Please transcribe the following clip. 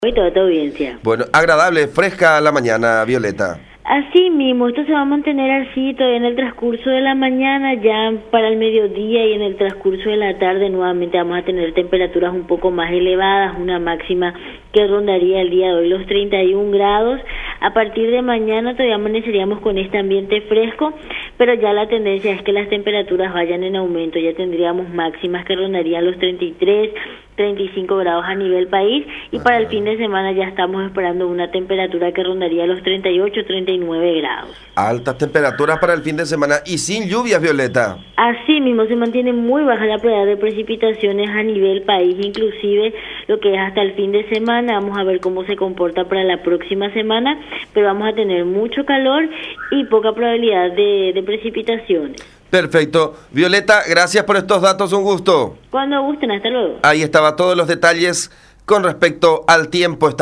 Y toda tu audiencia. Bueno, agradable, fresca la mañana, Violeta. Así mismo, esto se va a mantener así todavía en el transcurso de la mañana, ya para el mediodía y en el transcurso de la tarde nuevamente vamos a tener temperaturas un poco más elevadas, una máxima que rondaría el día de hoy los 31 grados. A partir de mañana todavía amaneceríamos con este ambiente fresco, pero ya la tendencia es que las temperaturas vayan en aumento, ya tendríamos máximas que rondarían los 33, 35 grados a nivel país y para el fin de semana ya estamos esperando una temperatura que rondaría los 38, 39 grados. Altas temperaturas para el fin de semana y sin lluvias, Violeta. Así mismo se mantiene muy baja la probabilidad de precipitaciones a nivel país, inclusive lo que es hasta el fin de semana. Vamos a ver cómo se comporta para la próxima semana, pero vamos a tener mucho calor y poca probabilidad de precipitaciones. Perfecto. Violeta, gracias por estos datos, un gusto. Cuando gusten, hasta luego. Ahí estaba todos los detalles con respecto al tiempo.